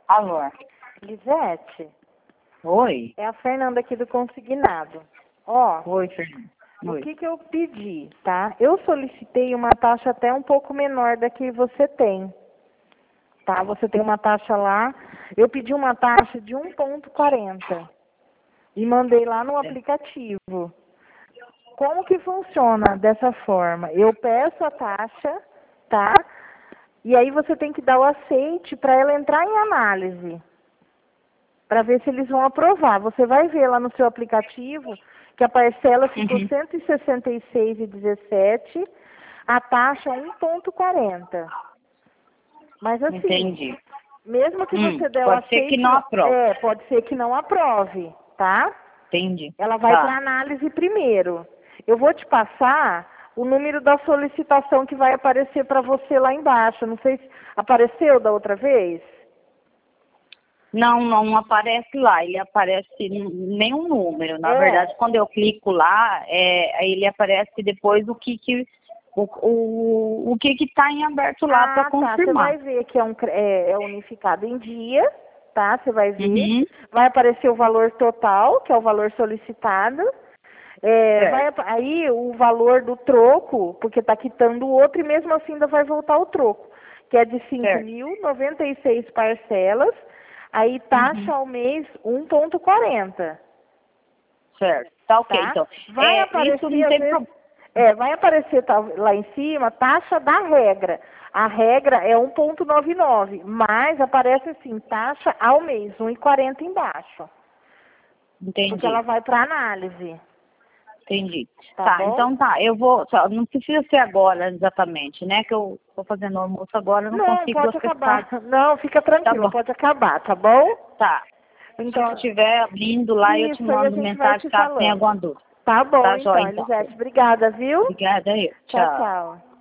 Alô? Lisete, Oi? é a Fernanda aqui do Consignado. Ó, Oi, Fernanda. o Oi. que eu pedi, tá? Eu solicitei uma taxa até um pouco menor da que você tem, tá? Você tem uma taxa lá, eu pedi uma taxa de 1,40 e mandei lá no aplicativo. Como que funciona dessa forma? Eu peço a taxa, tá? E aí você tem que dar o aceite para ela entrar em análise, para ver se eles vão aprovar. Você vai ver lá no seu aplicativo que a parcela ficou R$ 166,17, a taxa 1,40. Mas assim, Entendi. mesmo que você der o Pode ser que aceite, não aprove. pode ser que não aprove, tá? Entendi. Ela vai para análise primeiro. Eu vou te passar o número da solicitação que vai aparecer para você lá embaixo. Não sei se apareceu da outra vez. Não aparece lá, ele aparece nenhum número. Na verdade, quando eu clico lá, ele aparece depois o que está em aberto lá para confirmar. Você vai ver que é unificado em dia, tá? Você vai ver. Vai aparecer o valor total, que é o valor solicitado. Aí o valor do troco, porque está quitando o outro e mesmo assim ainda vai voltar o troco, que é de 5.096 parcelas, aí taxa ao mês 1,40. Certo, tá ok, Tá? então. Vai aparecer, isso não tem problema. vai aparecer lá em cima taxa da regra. A regra é 1,99, mas aparece assim, taxa ao mês, 1,40 embaixo. Entendi. Porque ela vai para análise. Entendi. Tá bom? Então tá, eu vou, não precisa ser agora exatamente, né, que eu tô fazendo almoço agora, eu não consigo pode acessar. acabar. Não, fica tranquila, Tá bom. pode acabar, tá bom? Tá. Então, Se estiver abrindo lá, eu te isso, aí a mando gente vai mensagem te caso tenha falando. alguma dúvida. Tá bom, Tá, então, joia, então. Elisete. Obrigada, viu? Obrigada, eu. Tchau, Tchau. tchau.